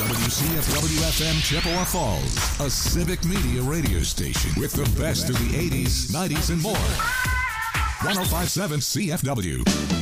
WCFW-FM Chippewa Falls, a civic media radio station with the best of the 80s, 90s, and more. 105.7 CFW.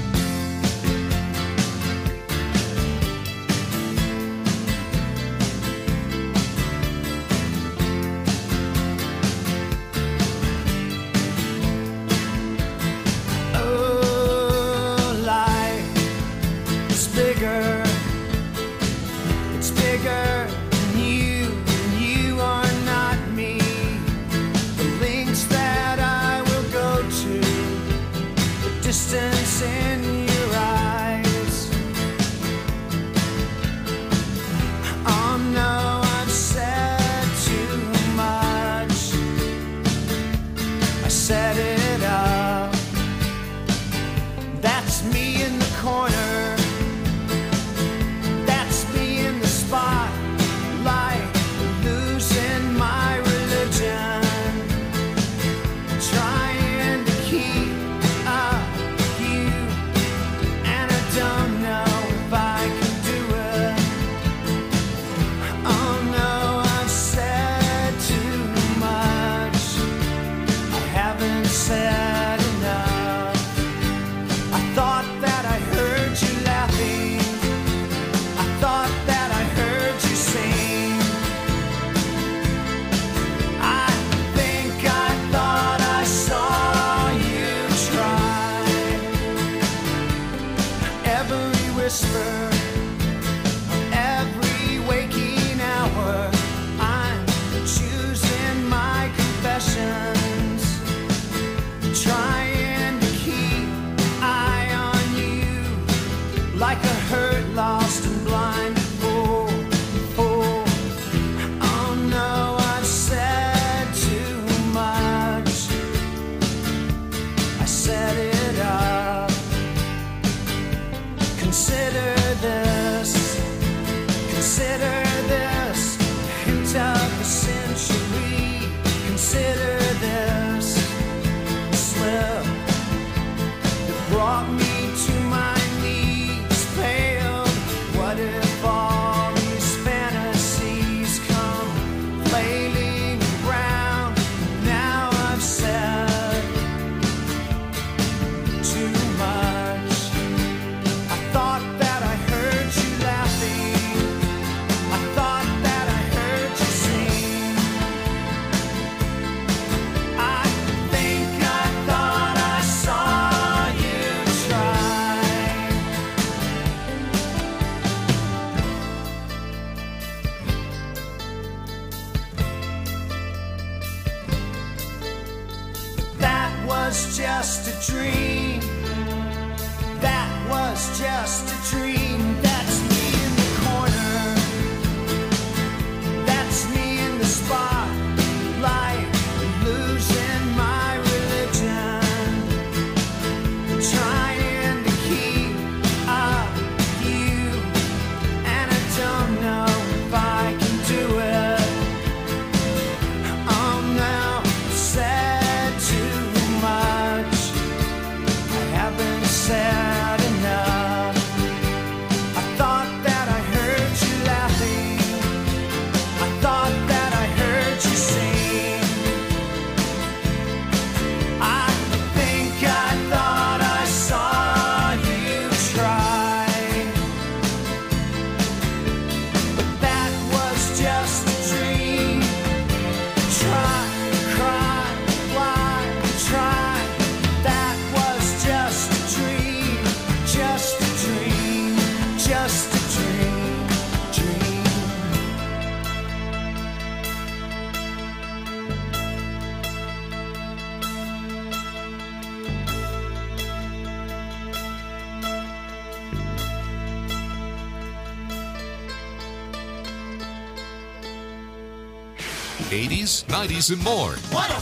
'80s, '90s, and more.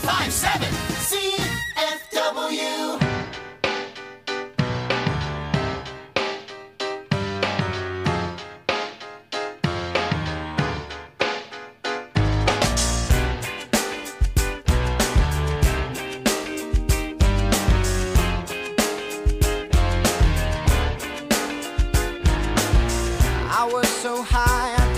105.7 CFW. I was so high, I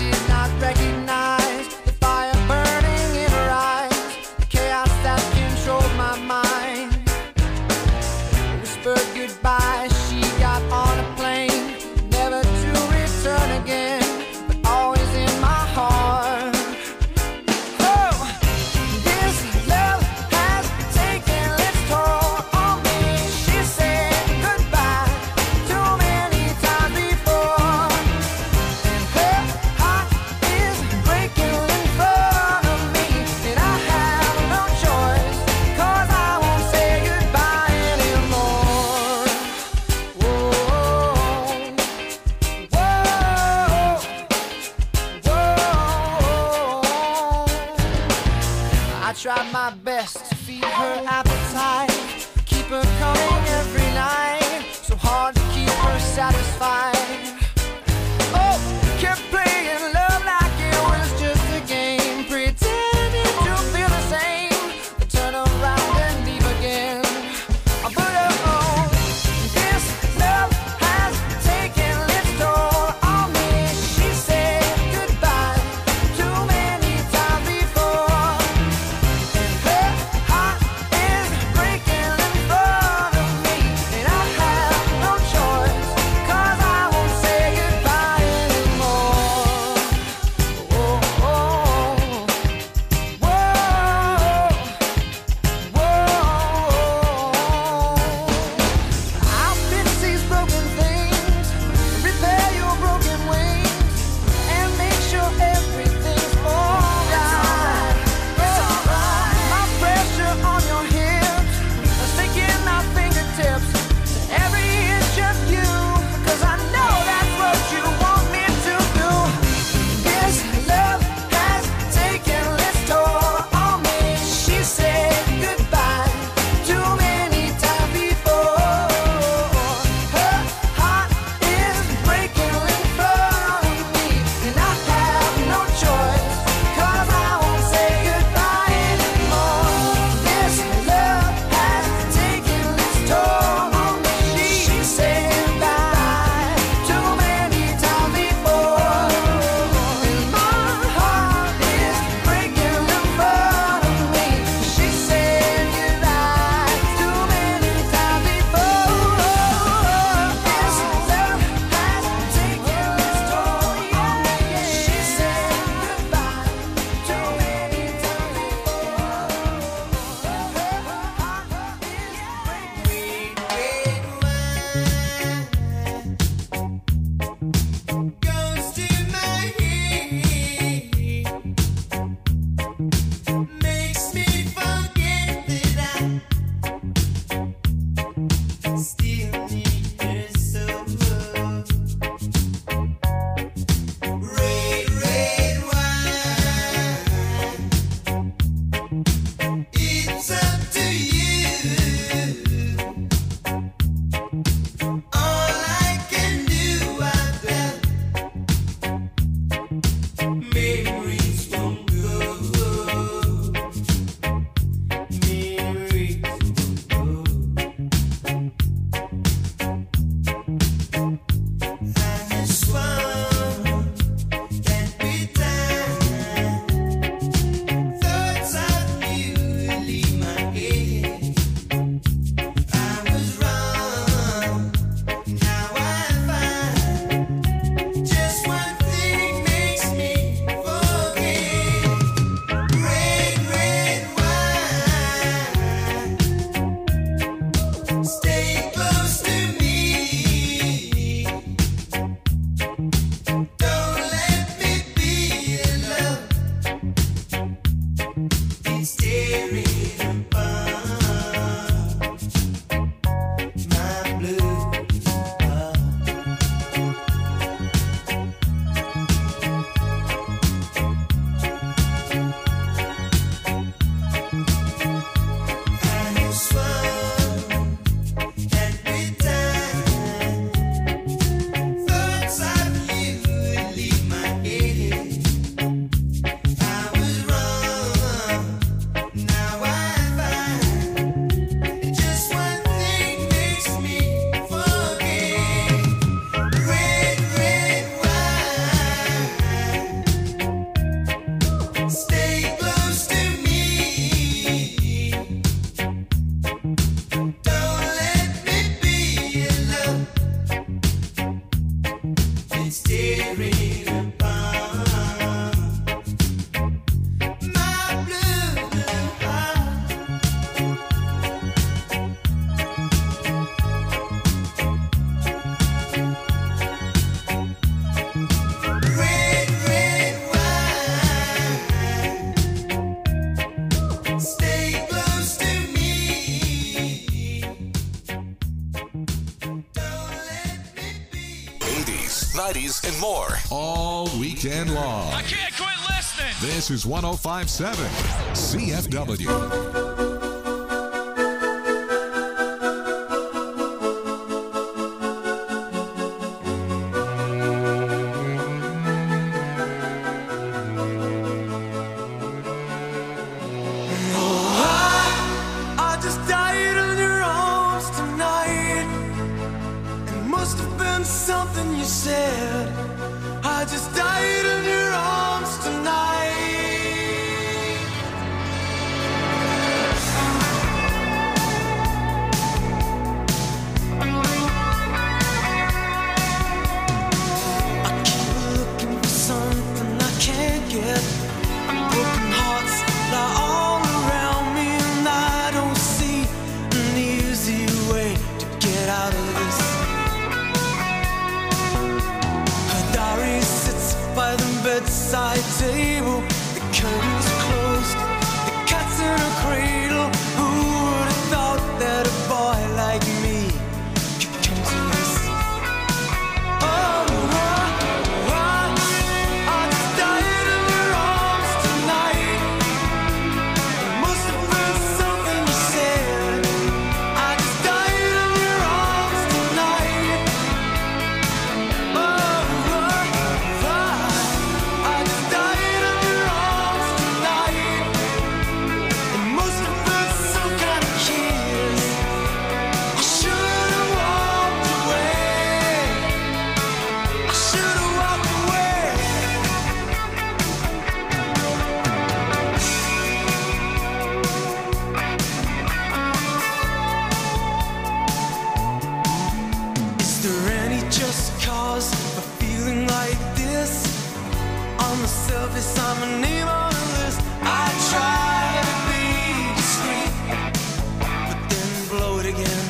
tried my best to feed her appetite, keep her coming every night, so hard to keep her satisfied. Oh, kept playing love like it was just a game, pretending to feel the same, but turn around and leave again. But oh, this love has taken its toll on me. She said goodbye too many times before, and her heart is breaking in front of me, and I have no choice, 'cause I won't say 80s, and more. All weekend long. I can't quit listening. This is 105.7 CFW. Something you said, I just died in your arms tonight. I keep looking for something I can't get. Broken hearts lie all around me, and I don't see an easy way to get out of this. By the bedside table, the curtains closed, the cat's in a cradle. Who would have thought that a boy like me could come to this? Oh, I just died in your arms tonight. It must have been something you said. I just died in your arms tonight. Surface, I'm a name on the list. I try to be discreet, but then blow it again.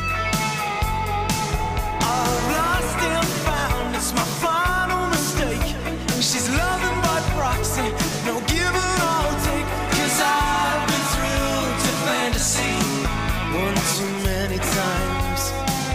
I've lost and found, it's my final mistake. She's loving by proxy, no give and I'll take. 'Cause I've been thrilled to fantasy one too many times.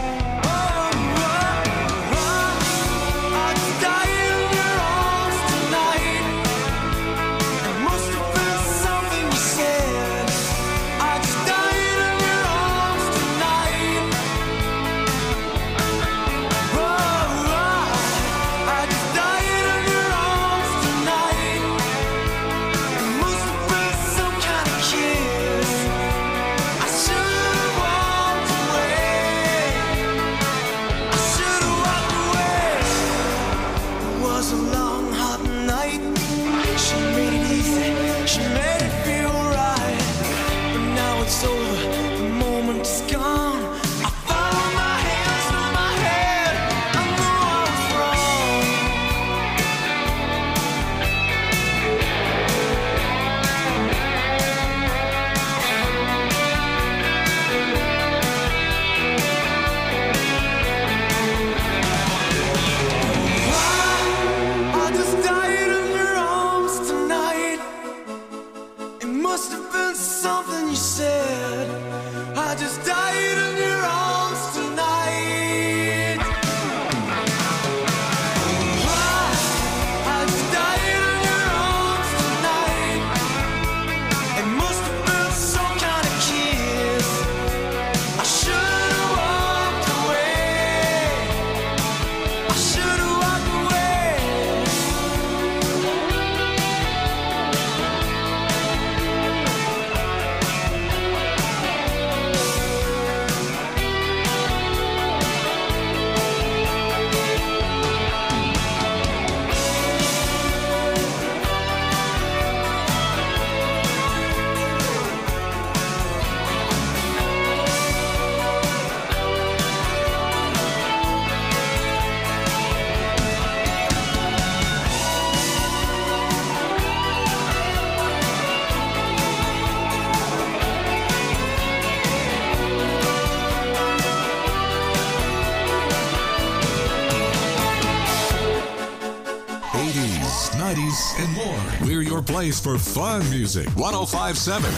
and more. We're your place for fun music. 105.7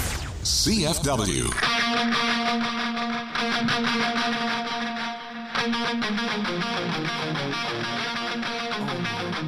CFW.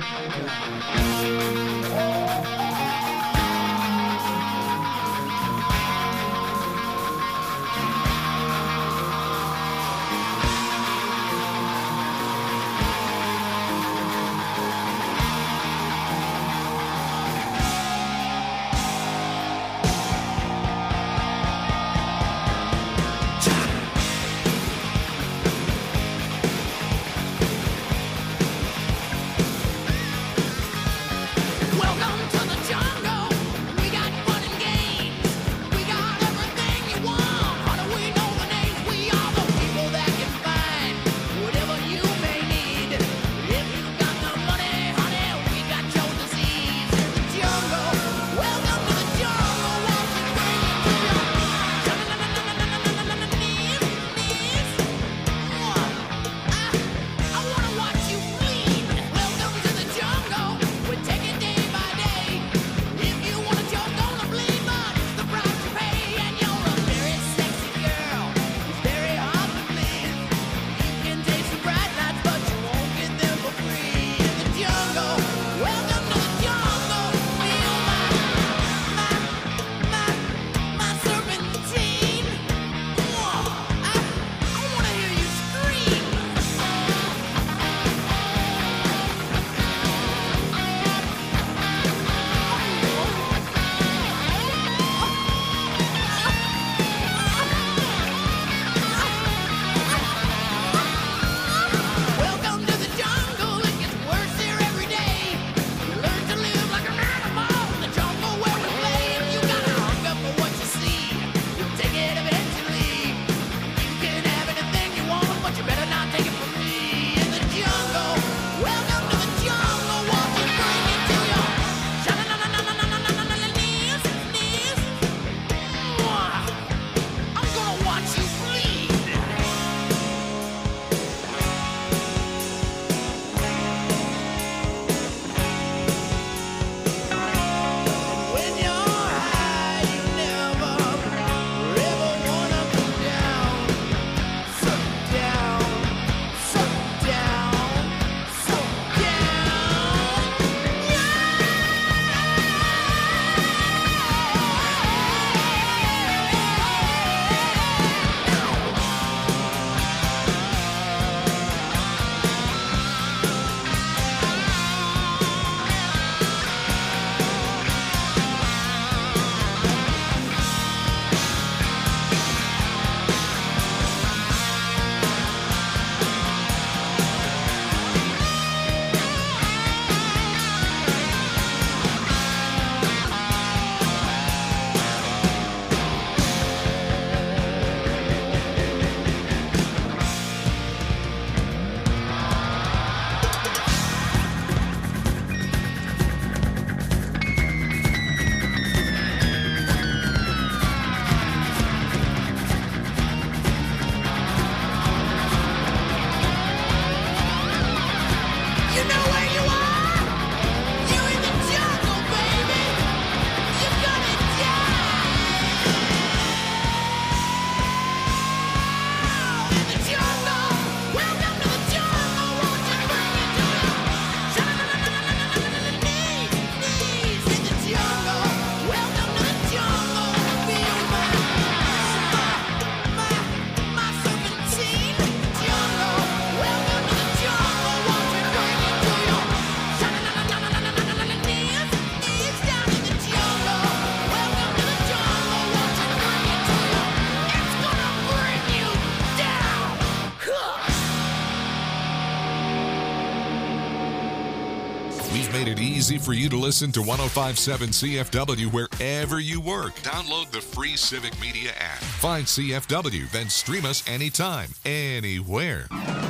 made it easy for you to listen to 105.7 CFW wherever you work. Download the free Civic Media app. Find CFW, then stream us anytime, anywhere.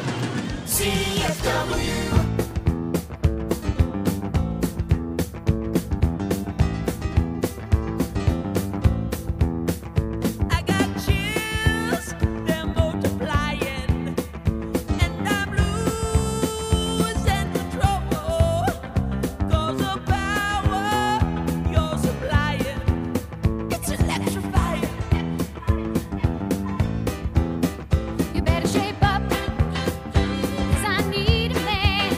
CFW. You better shape up, 'cause I need a man.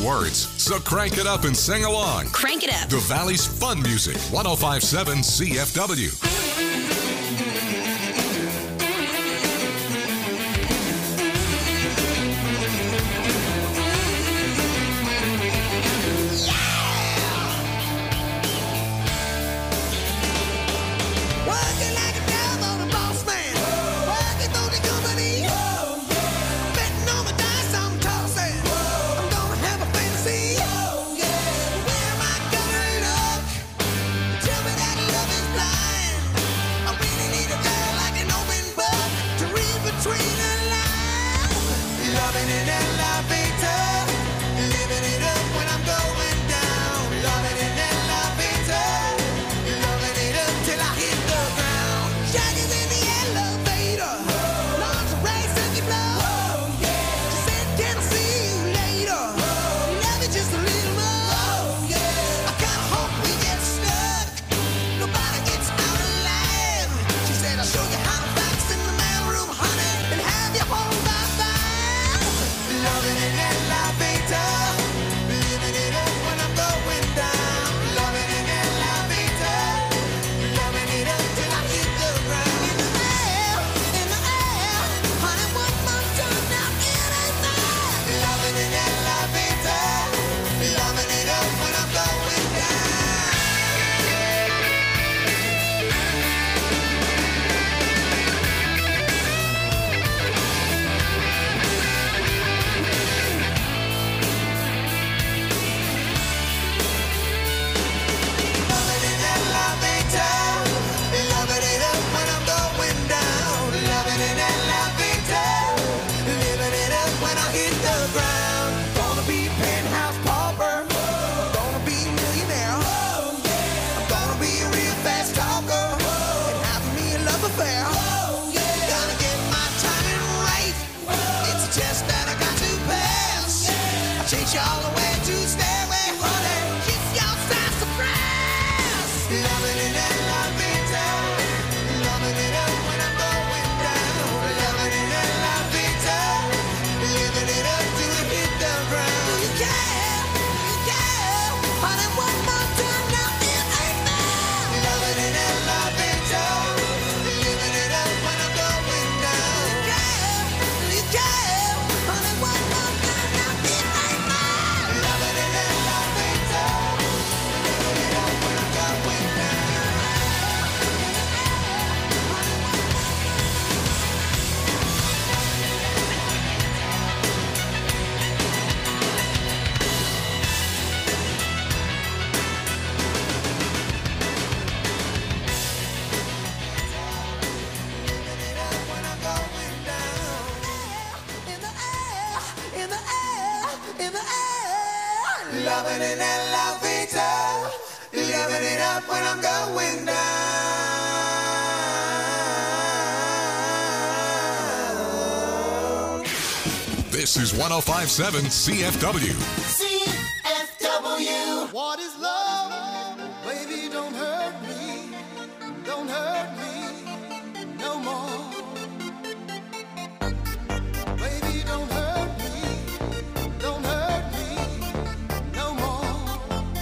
words, so crank it up and sing along. Crank it up. The Valley's fun music, 105.7 CFW. Loving it and love it up, living it up when I'm going down. This is 105.7 CFW. CFW. What is love? Baby, don't hurt me. Don't hurt me no more. Baby, don't hurt me. Don't hurt me no more.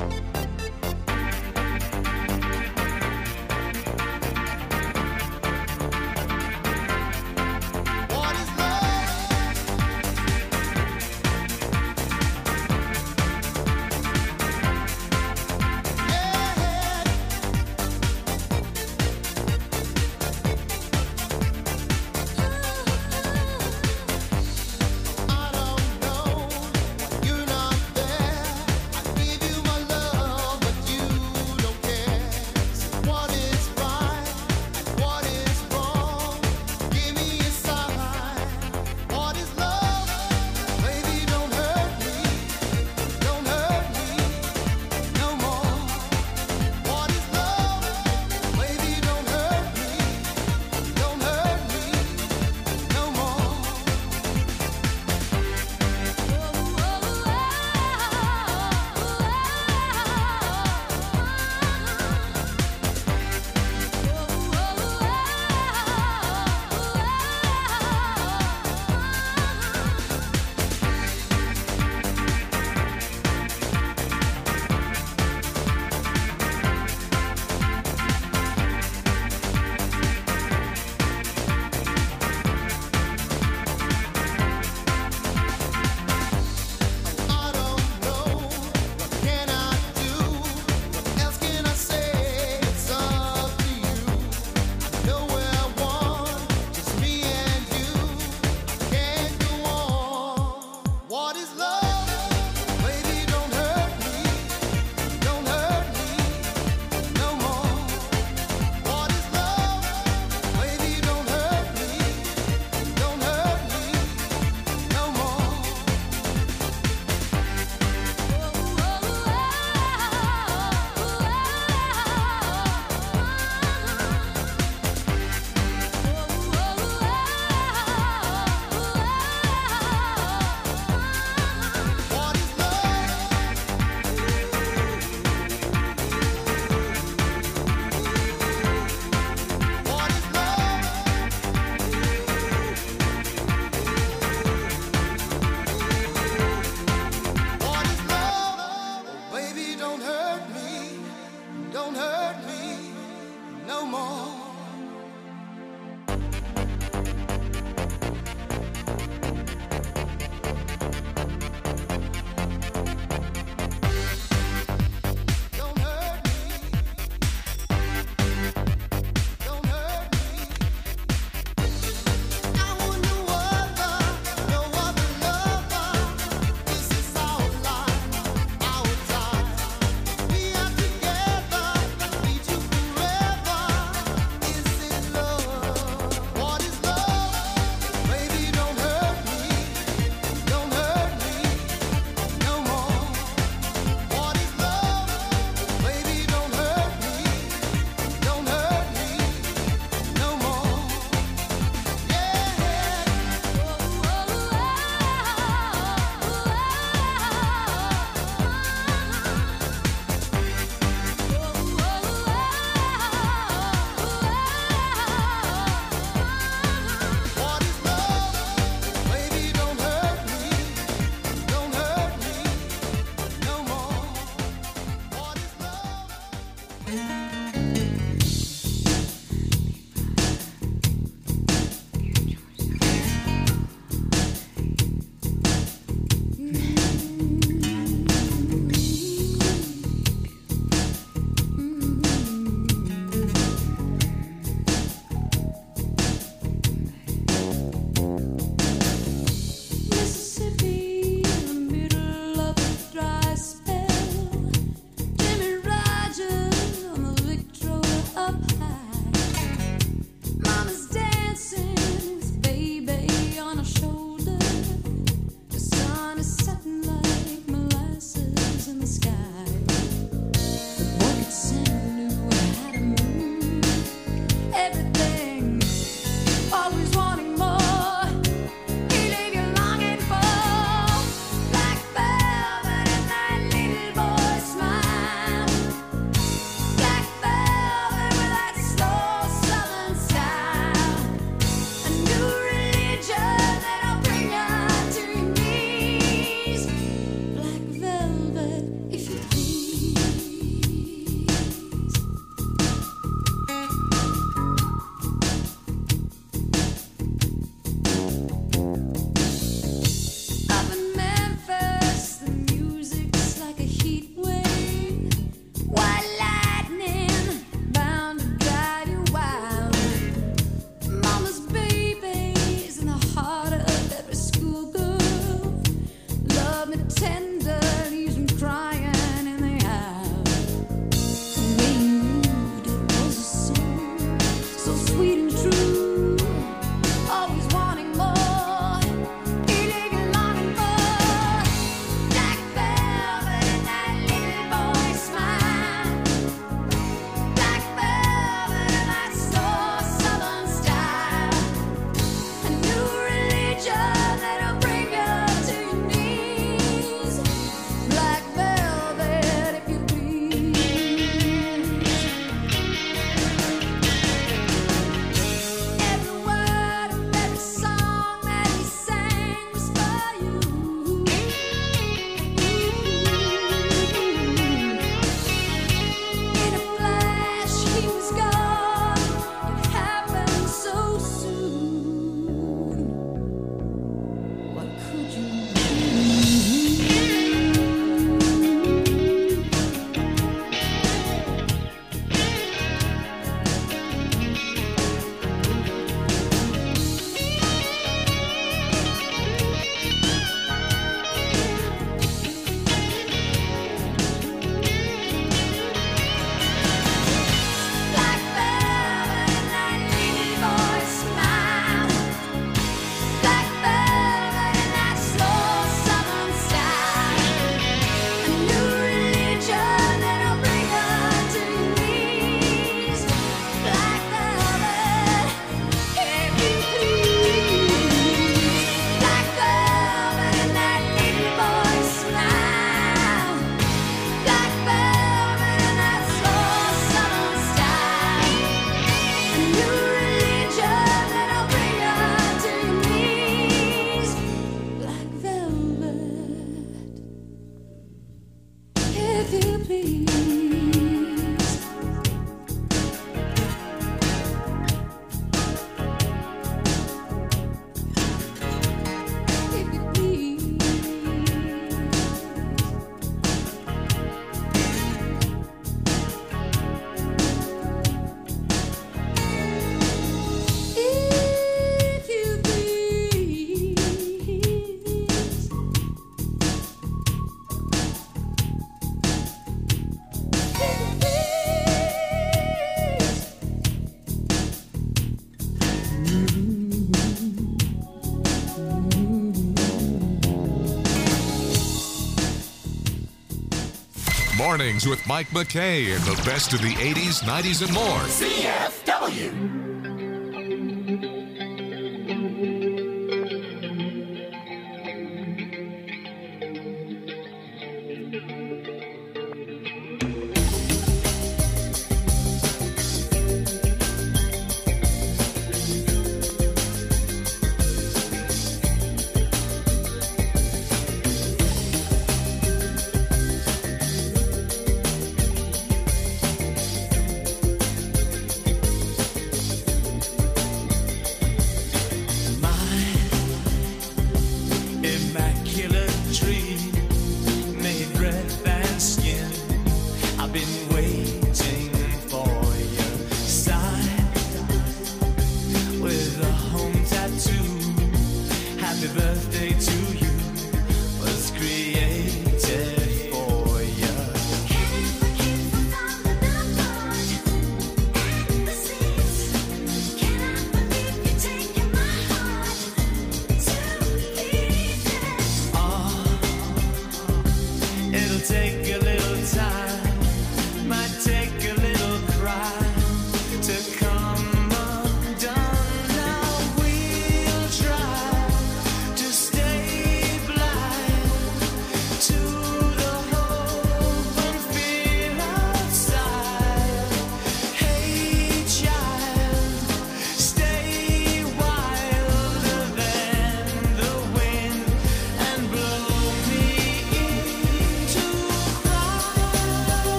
What is love? Yeah. hurt me, don't hurt me no more. Jimmy Rogers on the Mornings with Mike McKay and the best of the 80s, 90s, and more. CFW.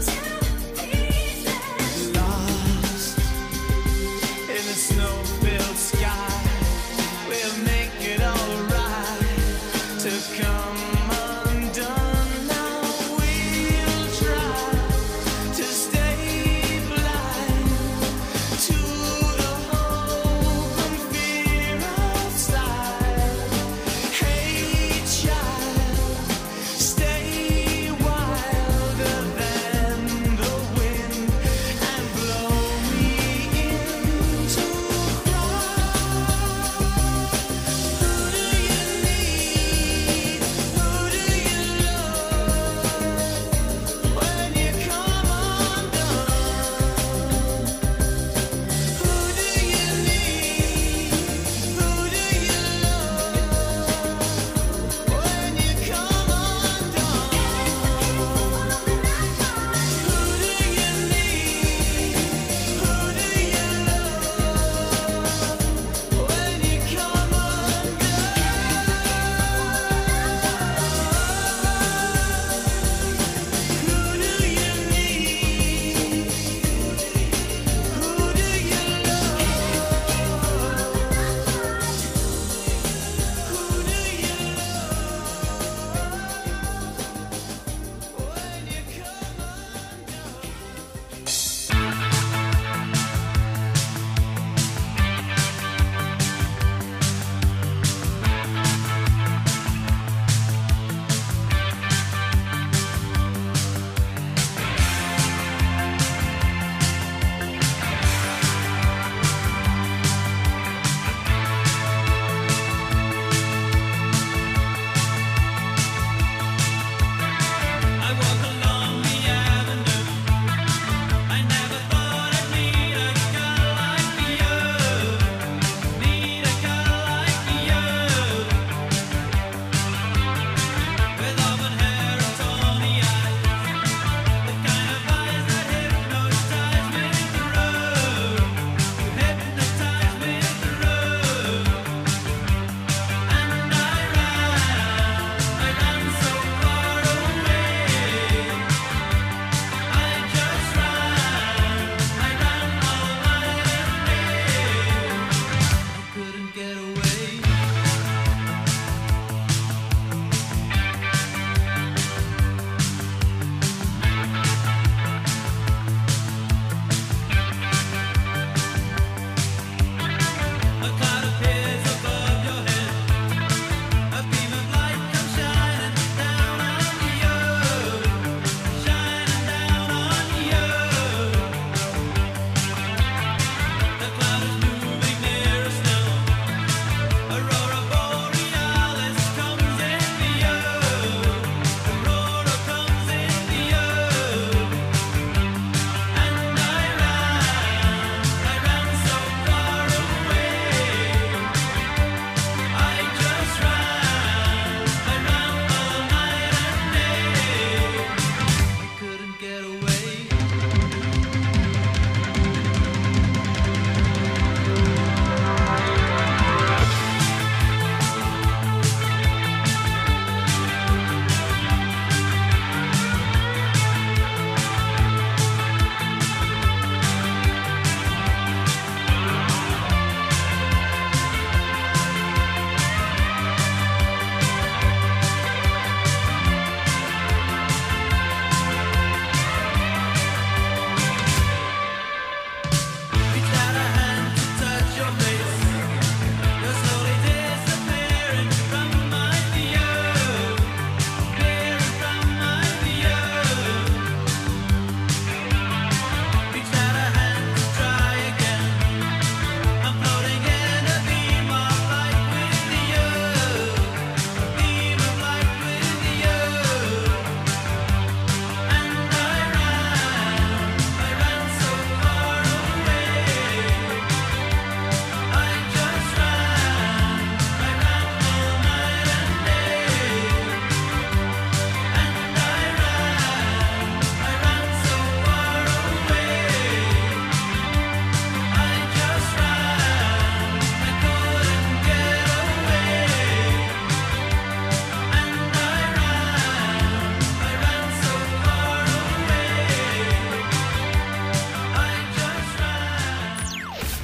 Snow-filled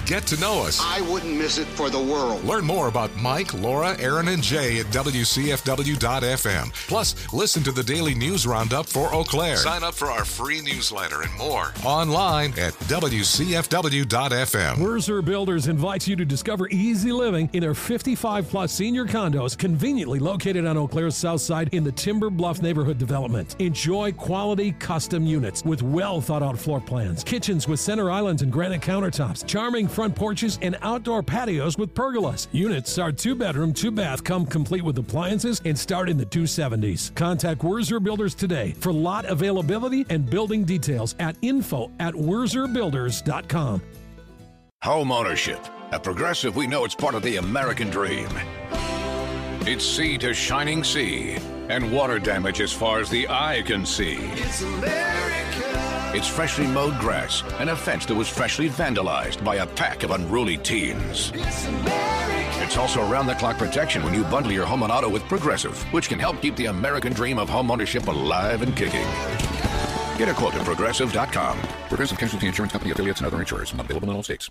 Get to know us. I wouldn't miss it for the world. Learn more about Mike, Laura, Aaron, and Jay at WCFW.FM. Plus, listen to the daily news roundup for Eau Claire. Sign up for our free newsletter and more online at WCFW.FM. Werzer Builders invites you to discover easy living in their 55-plus senior condos conveniently located on Eau Claire's south side in the Timber Bluff neighborhood development. Enjoy quality custom units with well-thought-out floor plans, kitchens with center islands and granite countertops, charming front porches, and outdoor patios with pergolas. Units are 2-bedroom, 2-bath, come complete with appliances and start in the 270s. Contact Werzer Builders today for lot availability and building details at info@werzerbuilders.com. Home ownership. At Progressive, we know it's part of the American dream. It's sea to shining sea and water damage as far as the eye can see. It's America. It's freshly mowed grass and a fence that was freshly vandalized by a pack of unruly teens. It's America. It's also round-the-clock protection when you bundle your home and auto with Progressive, which can help keep the American dream of home ownership alive and kicking. Get a quote at Progressive.com. Progressive Casualty Insurance Company, affiliates, and other insurers. Not available in all states.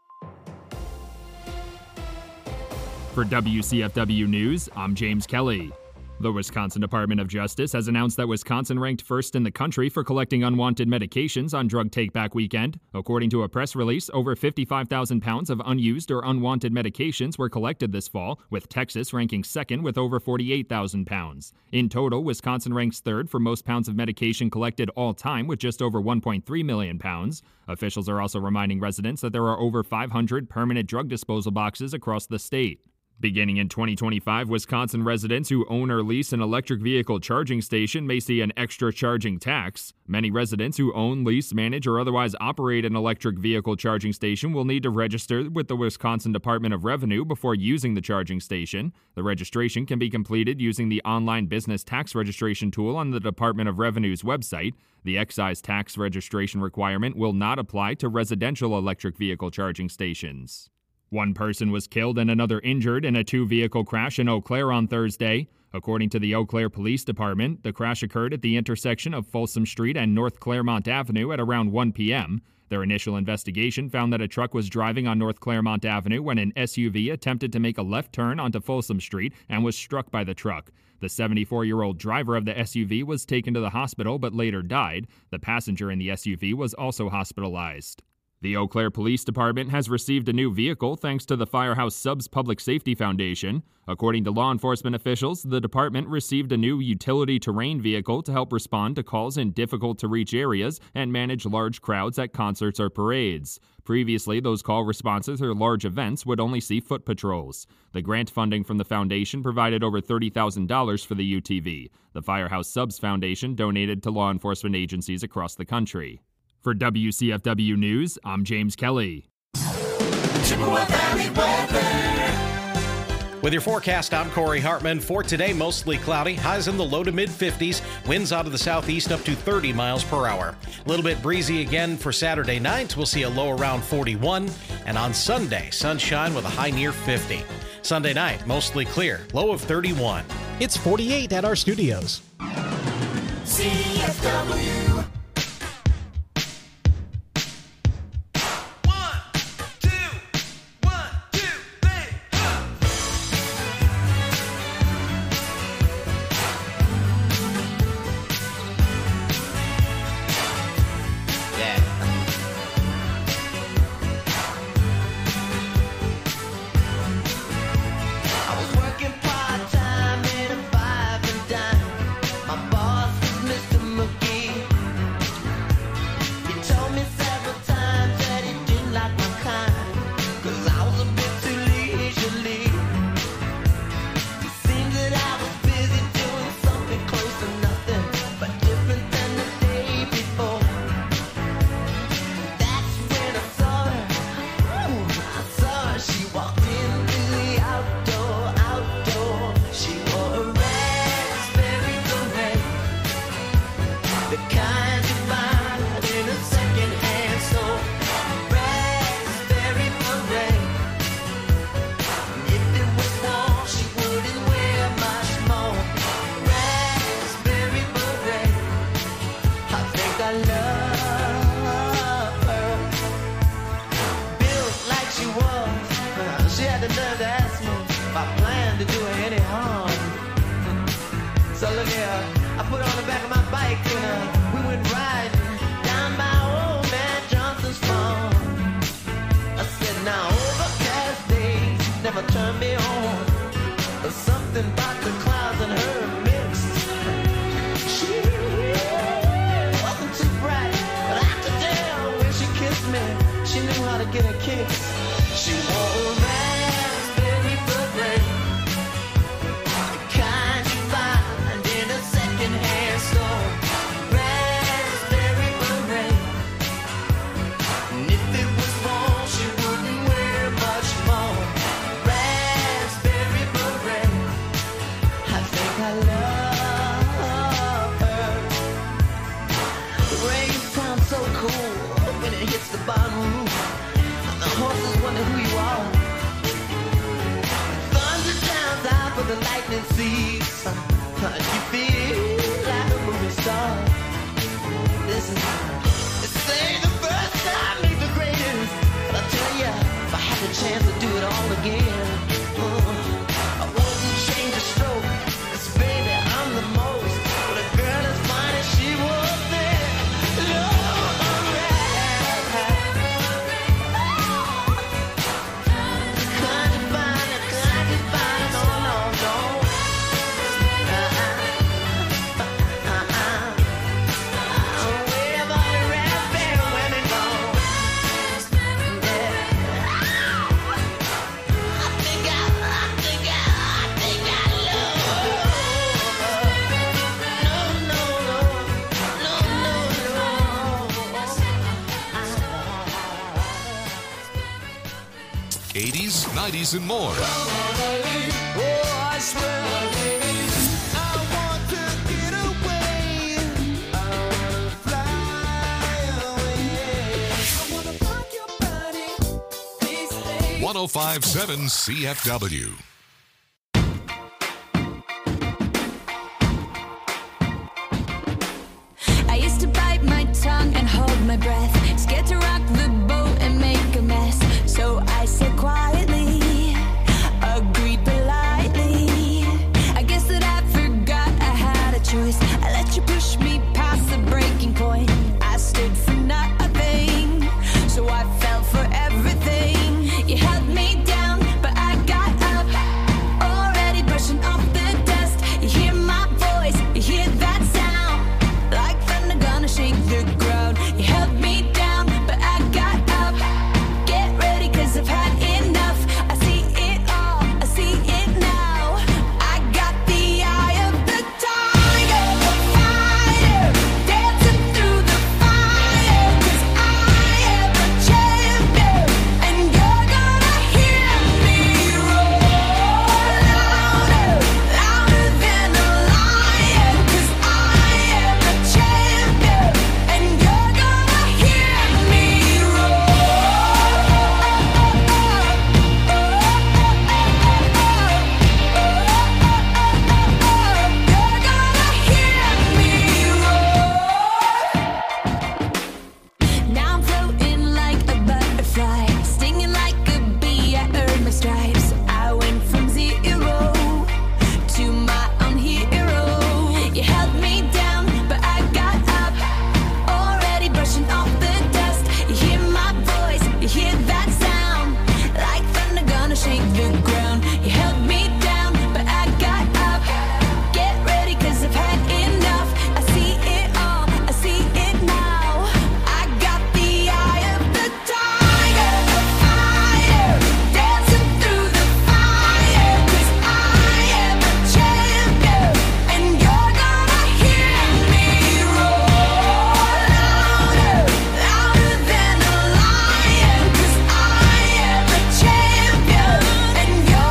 For WCFW News, I'm James Kelly. The Wisconsin Department of Justice has announced that Wisconsin ranked first in the country for collecting unwanted medications on Drug Take-Back Weekend. According to a press release, over 55,000 pounds of unused or unwanted medications were collected this fall, with Texas ranking second with over 48,000 pounds. In total, Wisconsin ranks third for most pounds of medication collected all time, with just over 1.3 million pounds. Officials are also reminding residents that there are over 500 permanent drug disposal boxes across the state. Beginning in 2025, Wisconsin residents who own or lease an electric vehicle charging station may see an extra charging tax. Many residents who own, lease, manage, or otherwise operate an electric vehicle charging station will need to register with the Wisconsin Department of Revenue before using the charging station. The registration can be completed using the online business tax registration tool on the Department of Revenue's website. The excise tax registration requirement will not apply to residential electric vehicle charging stations. One person was killed and another injured in a two-vehicle crash in Eau Claire on Thursday. According to the Eau Claire Police Department, the crash occurred at the intersection of Folsom Street and North Claremont Avenue at around 1 p.m. Their initial investigation found that a truck was driving on North Claremont Avenue when an SUV attempted to make a left turn onto Folsom Street and was struck by the truck. The 74-year-old driver of the SUV was taken to the hospital but later died. The passenger in the SUV was also hospitalized. The Eau Claire Police Department has received a new vehicle thanks to the Firehouse Subs Public Safety Foundation. According to law enforcement officials, the department received a new utility terrain vehicle to help respond to calls in difficult-to-reach areas and manage large crowds at concerts or parades. Previously, those call responses or large events would only see foot patrols. The grant funding from the foundation provided over $30,000 for the UTV. The Firehouse Subs Foundation donated to law enforcement agencies across the country. For WCFW News, I'm James Kelly. Chippewa Valley weather. With your forecast, I'm Corey Hartman. For today, mostly cloudy, highs in the low to mid-50s, winds out of the southeast up to 30 miles per hour. A little bit breezy again for Saturday night. We'll see a low around 41. And on Sunday, sunshine with a high near 50. Sunday night, mostly clear, low of 31. It's 48 at our studios. CFW. My boss is Mr. McGee. the nerve to ask me if I plan to do her any harm. So look here, I put on the back of my bike and we went riding down by old man Johnson's farm. I said, now overcast days never turn me on. There's something about the clouds and her mixed. She wasn't too bright, but I could tell when she kissed me, she knew how to get a kiss. She wore a raspberry beret, the kind you find in a second-hand store. Raspberry beret, and if it was worn, she wouldn't wear much more. Raspberry beret, I think I love her. The rain sounds so cool when it hits the bottom roof. The horses wonder who you are. Thunder drowns out for the lightning seas. You feel like a movie star. Listen, this ain't the first time, ain't the greatest. But I'll tell ya, if I had the chance to do it all again, I wouldn't change a stroke. 'Cause baby, I'm the most. But a girl as fine as she was there. '80s, '90s, and more. I 105.7 CFW. I used to bite my tongue and hold my breath, scared to rock the boat and make a mess. So I said quietly, agreed politely. I guess that I forgot I had a choice. I let you push me past the breaking point. I stood for nothing, so I fell for everything. You held me down, but I got up, already brushing off the dust. You hear my voice, you hear that sound, like thunder gonna shake the ground. You held me down, but I got up. Get ready, 'cause I've had enough. I see it all, I see it now. I got the eye of the tiger, the fighter, dancing through the fire. 'Cause I am a champion, and you're gonna hear me roar louder, louder than a lion. 'Cause I am a champion, and you're gonna hear me Now I'm floating like a butterfly, stinging like a bee. I earned my stripes. I went from zero to my own hero. You held me down, but I got up, already brushing off the dust. You hear my voice, you hear that sound, like thunder gonna shake the ground. You held me down, but I got up. Get ready, 'cause I've had enough. I see it all, I see it now. I got the eye of the tiger, the fighter, dancing through the fire. 'Cause I am a champion, and you're gonna hear me roar louder, louder than a lion. 'Cause I am a champion, and you're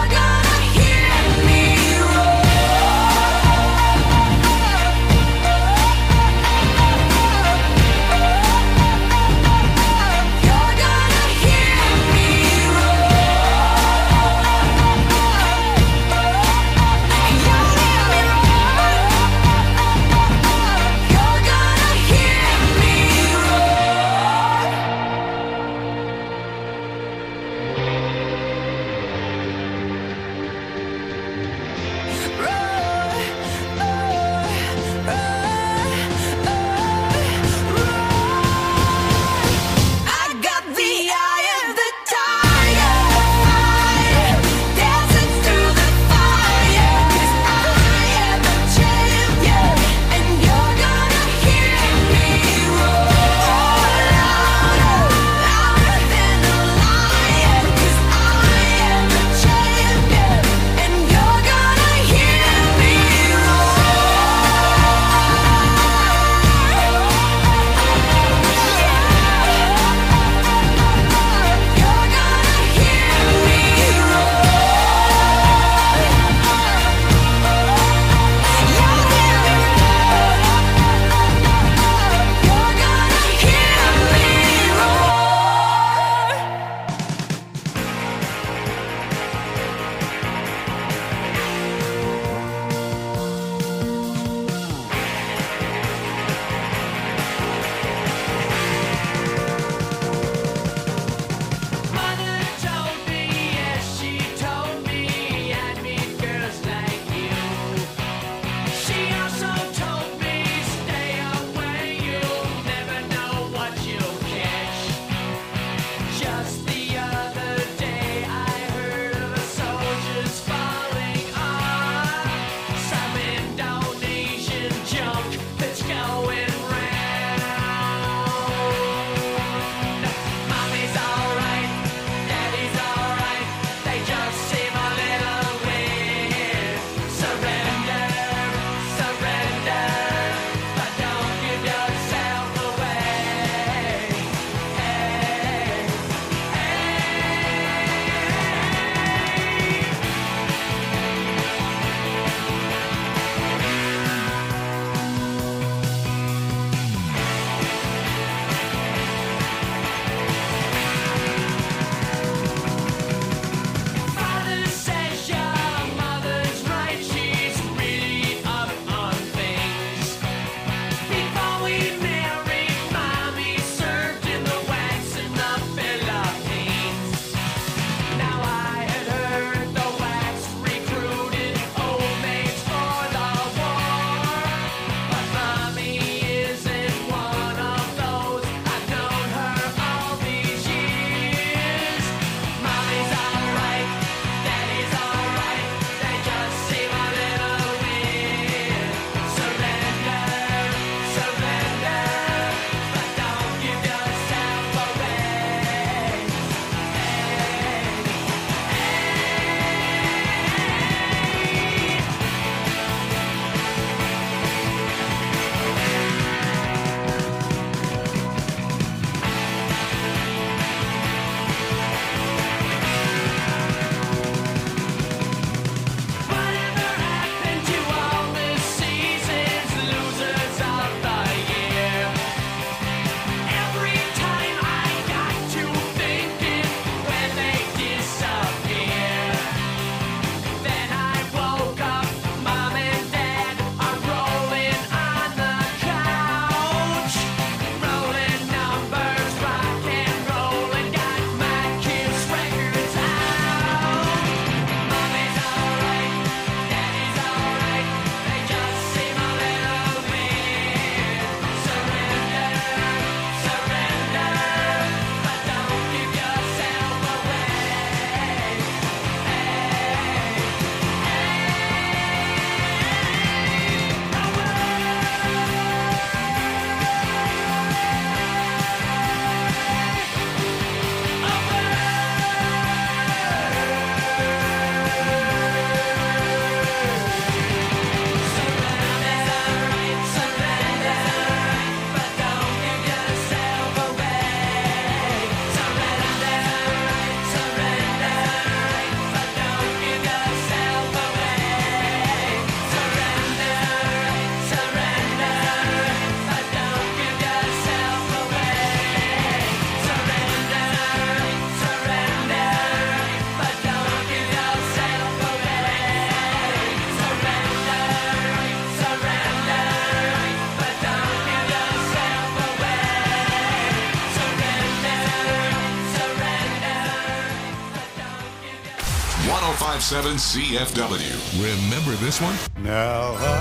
1057 CFW. Remember this one? Now I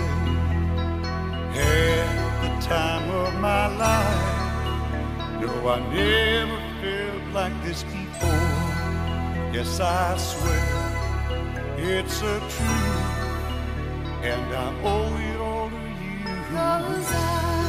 had the time of my life. No, I never felt like this before. Yes, I swear it's a truth, and I owe it all to you. 'Cause I